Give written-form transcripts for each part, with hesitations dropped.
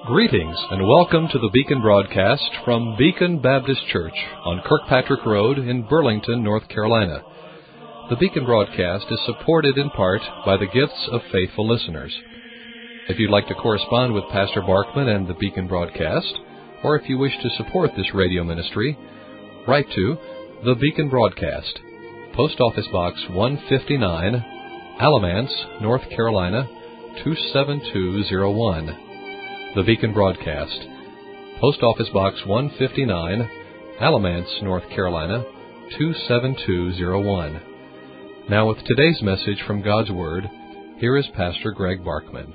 Greetings and welcome to the Beacon broadcast from Beacon Baptist Church on Kirkpatrick Road in Burlington, North Carolina. The Beacon broadcast is supported in part by the gifts of faithful listeners. If you'd like to correspond with Pastor Barkman and the Beacon broadcast, or if you wish to support this radio ministry, write to the Beacon Broadcast, Post Office Box 159, Alamance, North Carolina 27201. The Beacon Broadcast, Post Office Box 159, Alamance, North Carolina 27201. Now with today's message from God's Word, here is Pastor Greg Barkman.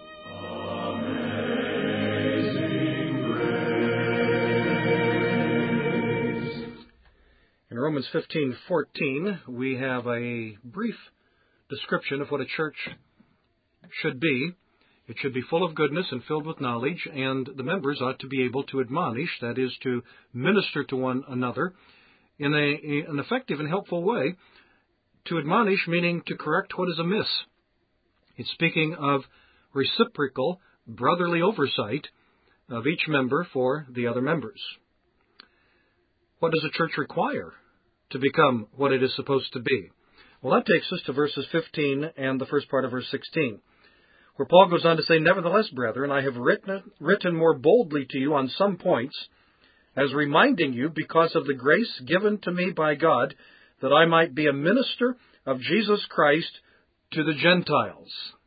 In Romans 15:14, we have a brief description of what a church should be. It should be full of goodness and filled with knowledge, and the members ought to be able to admonish, that is, to minister to one another in an effective and helpful way. To admonish meaning to correct what is amiss. It's speaking of reciprocal brotherly oversight of each member for the other members. What does a church require to become what it is supposed to be? Well, that takes us to verses 15 and the first part of verse 16. Where Paul goes on to say, "Nevertheless, brethren, I have written more boldly to you on some points, as reminding you, because of the grace given to me by God, that I might be a minister of Jesus Christ to the Gentiles."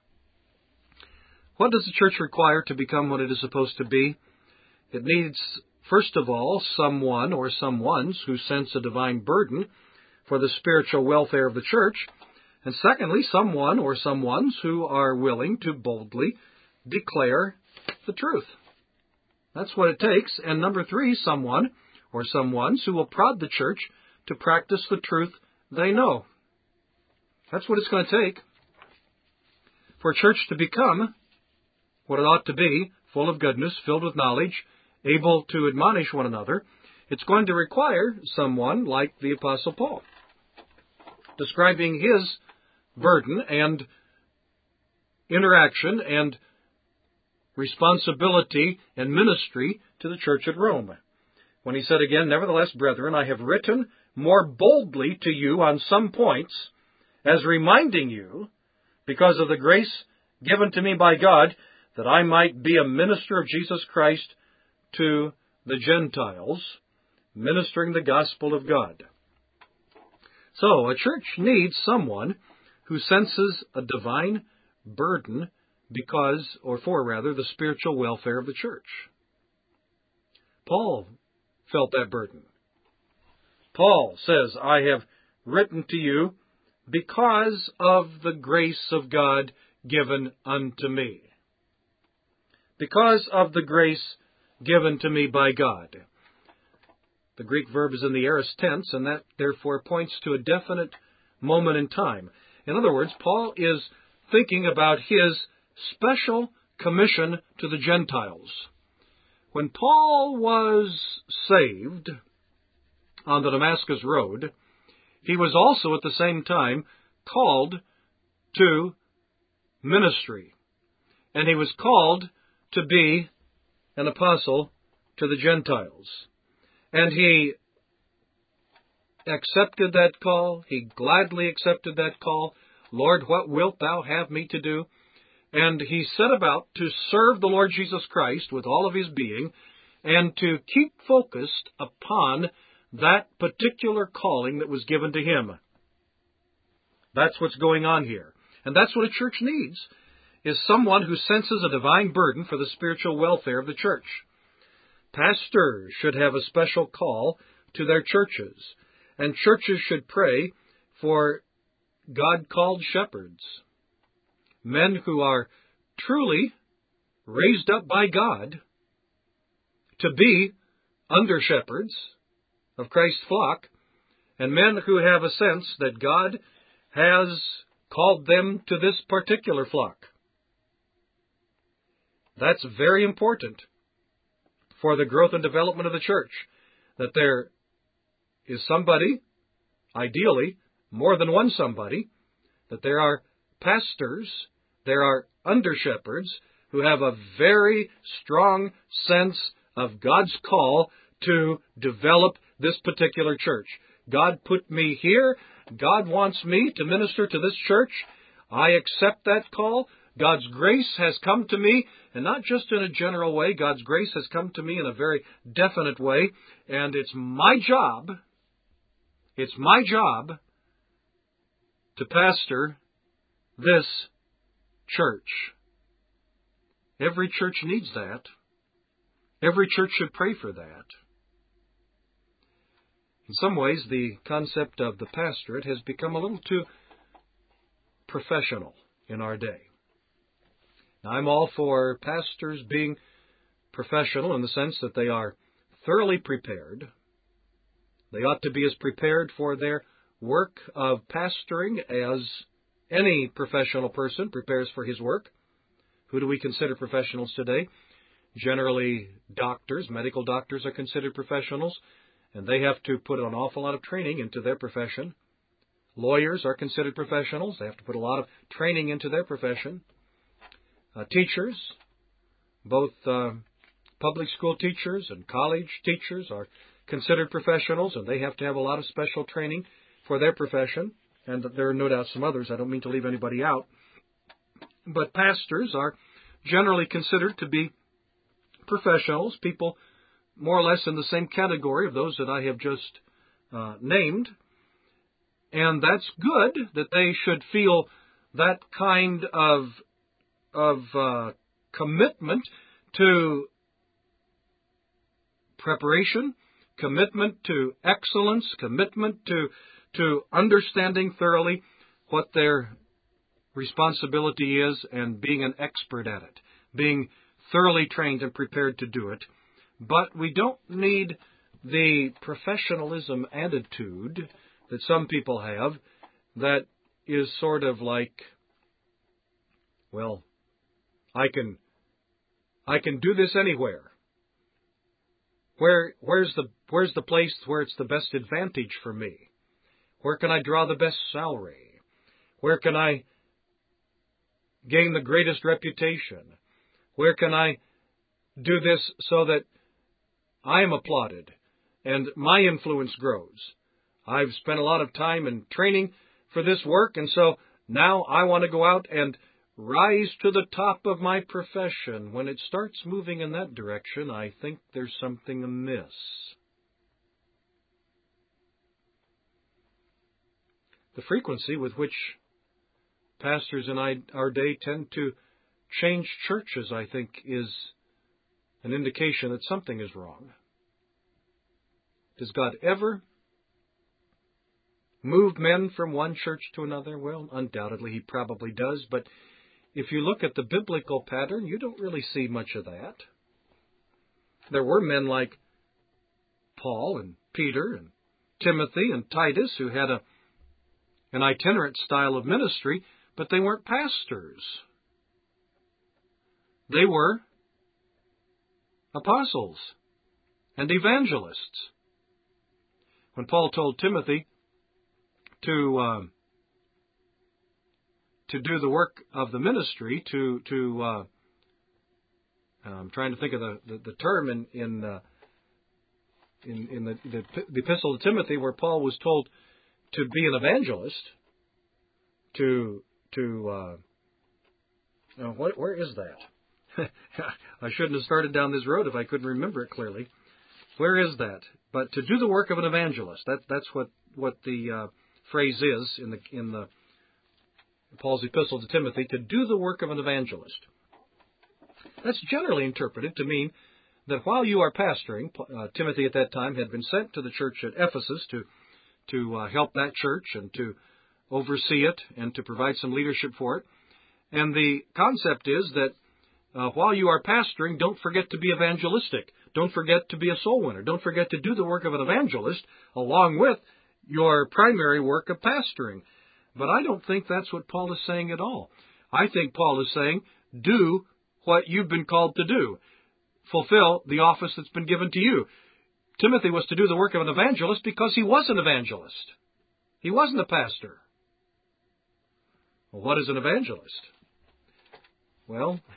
What does the church require to become what it is supposed to be? It needs, first of all, someone or someones who sense a divine burden for the spiritual welfare of the church. And secondly, someone or someones who are willing to boldly declare the truth. That's what it takes. And number three, someone or someones who will prod the church to practice the truth they know. That's what it's going to take for a church to become what it ought to be, full of goodness, filled with knowledge, able to admonish one another. It's going to require someone like the Apostle Paul, describing his burden and interaction and responsibility and ministry to the church at Rome. When he said again, "Nevertheless, brethren, I have written more boldly to you on some points, as reminding you, because of the grace given to me by God, that I might be a minister of Jesus Christ to the Gentiles, ministering the gospel of God." So, a church needs someone who senses a divine burden for the spiritual welfare of the church. Paul felt that burden. Paul says, "I have written to you because of the grace of God given unto me." Because of the grace given to me by God. The Greek verb is in the aorist tense, and that therefore points to a definite moment in time. In other words, Paul is thinking about his special commission to the Gentiles. When Paul was saved on the Damascus Road, he was also at the same time called to ministry. And he was called to be an apostle to the Gentiles. And he accepted that call. He gladly accepted that call. "Lord, what wilt thou have me to do?" And he set about to serve the Lord Jesus Christ with all of his being and to keep focused upon that particular calling that was given to him. That's what's going on here. And that's what a church needs, is someone who senses a divine burden for the spiritual welfare of the church. Pastors should have a special call to their churches, and churches should pray for God-called shepherds, men who are truly raised up by God to be under-shepherds of Christ's flock, and men who have a sense that God has called them to this particular flock. That's very important for the growth and development of the church, that there is somebody, ideally more than one somebody, that there are pastors, there are under-shepherds who have a very strong sense of God's call to develop this particular church. God put me here. God wants me to minister to this church. I accept that call. God's grace has come to me, and not just in a general way. God's grace has come to me in a very definite way, and it's my job to pastor this church. Every church needs that. Every church should pray for that. In some ways, the concept of the pastorate has become a little too professional in our day. Now, I'm all for pastors being professional in the sense that they are thoroughly prepared. They ought to be as prepared for their work of pastoring as any professional person prepares for his work. Who do we consider professionals today? Generally, doctors, medical doctors are considered professionals, and they have to put an awful lot of training into their profession. Lawyers are considered professionals. They have to put a lot of training into their profession. Teachers, both public school teachers and college teachers are considered professionals, and they have to have a lot of special training for their profession. And there are no doubt some others. I don't mean to leave anybody out. But pastors are generally considered to be professionals, people more or less in the same category of those that I have just named. And that's good that they should feel that kind of commitment to preparation, commitment to excellence, commitment to understanding thoroughly what their responsibility is and being an expert at it, being thoroughly trained and prepared to do it. But we don't need the professionalism attitude that some people have that is sort of like, well, I can do this anywhere. Where's the place where it's the best advantage for me? Where can I draw the best salary? Where can I gain the greatest reputation? Where can I do this so that I am applauded and my influence grows? I've spent a lot of time in training for this work, and so now I want to go out and rise to the top of my profession. When it starts moving in that direction, I think there's something amiss. The frequency with which pastors in our day tend to change churches, I think, is an indication that something is wrong. Does God ever move men from one church to another? Well, undoubtedly He probably does, but if you look at the biblical pattern, you don't really see much of that. There were men like Paul and Peter and Timothy and Titus who had an itinerant style of ministry, but they weren't pastors. They were apostles and evangelists. When Paul told Timothy to do the work of the ministry, I'm trying to think of the term in the Epistle to Timothy, where Paul was told to be an evangelist. Where is that? I shouldn't have started down this road if I couldn't remember it clearly. Where is that? But to do the work of an evangelist. That's what the phrase is in the Paul's epistle to Timothy, to do the work of an evangelist. That's generally interpreted to mean that while you are pastoring, Timothy at that time had been sent to the church at Ephesus to help that church and to oversee it and to provide some leadership for it. And the concept is that while you are pastoring, don't forget to be evangelistic. Don't forget to be a soul winner. Don't forget to do the work of an evangelist along with your primary work of pastoring. But I don't think that's what Paul is saying at all. I think Paul is saying, do what you've been called to do. Fulfill the office that's been given to you. Timothy was to do the work of an evangelist because he was an evangelist. He wasn't a pastor. Well, what is an evangelist? Well,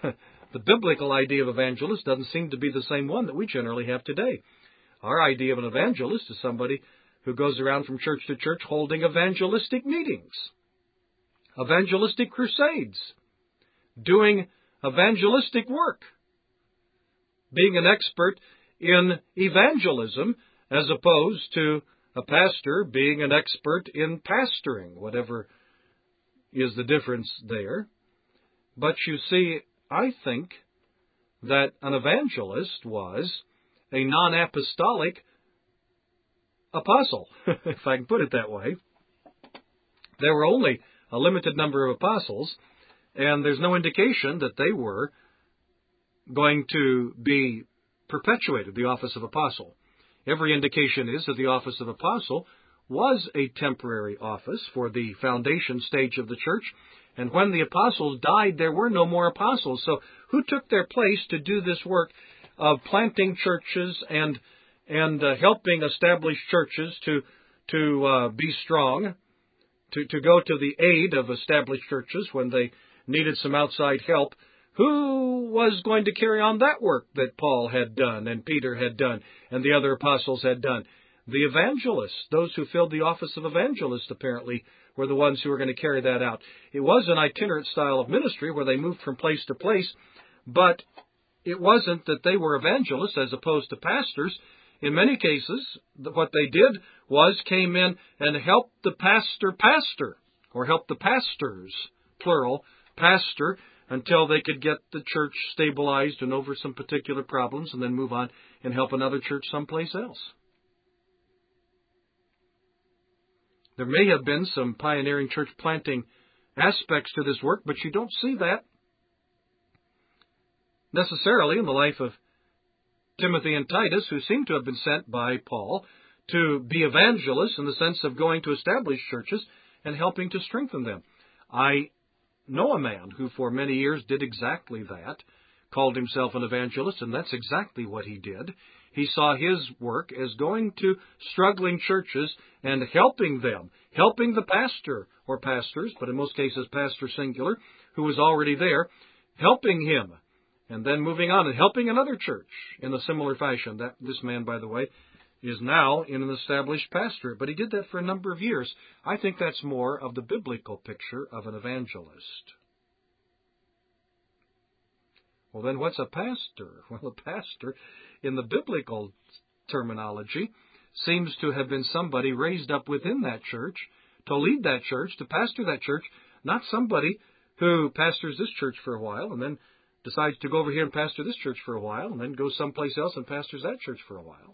The biblical idea of evangelist doesn't seem to be the same one that we generally have today. Our idea of an evangelist is somebody who goes around from church to church holding evangelistic meetings, evangelistic crusades, doing evangelistic work, being an expert in evangelism as opposed to a pastor being an expert in pastoring, whatever is the difference there. But you see, I think that an evangelist was a non-apostolic apostle, if I can put it that way. There were only a limited number of apostles, and there's no indication that they were going to be perpetuated, the office of apostle. Every indication is that the office of apostle was a temporary office for the foundation stage of the church, and when the apostles died, there were no more apostles. So who took their place to do this work of planting churches and helping establish churches to be strong, to go to the aid of established churches when they needed some outside help? Who was going to carry on that work that Paul had done and Peter had done and the other apostles had done? The evangelists, those who filled the office of evangelist, apparently, were the ones who were going to carry that out. It was an itinerant style of ministry where they moved from place to place, but it wasn't that they were evangelists as opposed to pastors. In many cases, what they did was came in and helped the pastor, or helped the pastors, plural, pastor, until they could get the church stabilized and over some particular problems and then move on and help another church someplace else. There may have been some pioneering church planting aspects to this work, but you don't see that necessarily in the life of Timothy and Titus, who seem to have been sent by Paul to be evangelists in the sense of going to establish churches and helping to strengthen them. I know a man who for many years did exactly that, called himself an evangelist, and that's exactly what he did. He saw his work as going to struggling churches and helping them, helping the pastor or pastors, but in most cases pastor singular, who was already there, helping him, and then moving on and helping another church in a similar fashion. This man, by the way, is now in an established pastorate, but he did that for a number of years. I think that's more of the biblical picture of an evangelist. Well, then what's a pastor? Well, a pastor, in the biblical terminology, seems to have been somebody raised up within that church to lead that church, to pastor that church, not somebody who pastors this church for a while and then decides to go over here and pastor this church for a while and then goes someplace else and pastors that church for a while.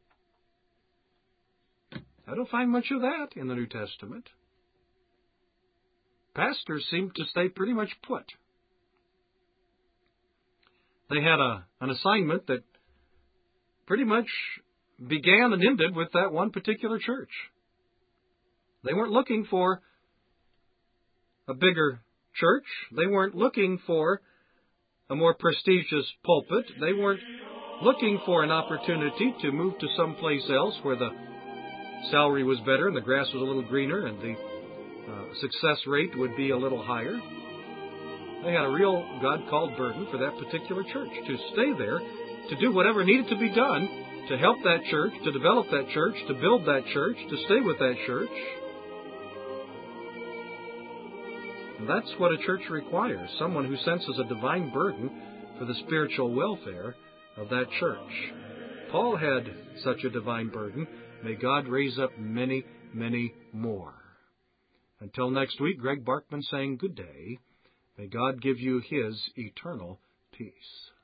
I don't find much of that in the New Testament. Pastors seem to stay pretty much put. They had an assignment that pretty much began and ended with that one particular church. They weren't looking for a bigger church. They weren't looking for a more prestigious pulpit. They weren't looking for an opportunity to move to someplace else where the salary was better and the grass was a little greener and the success rate would be a little higher. They had a real God-called burden for that particular church, to stay there, to do whatever needed to be done to help that church, to develop that church, to build that church, to stay with that church. And that's what a church requires, someone who senses a divine burden for the spiritual welfare of that church. Paul had such a divine burden. May God raise up many, many more. Until next week, Greg Barkman saying good day. May God give you His eternal peace.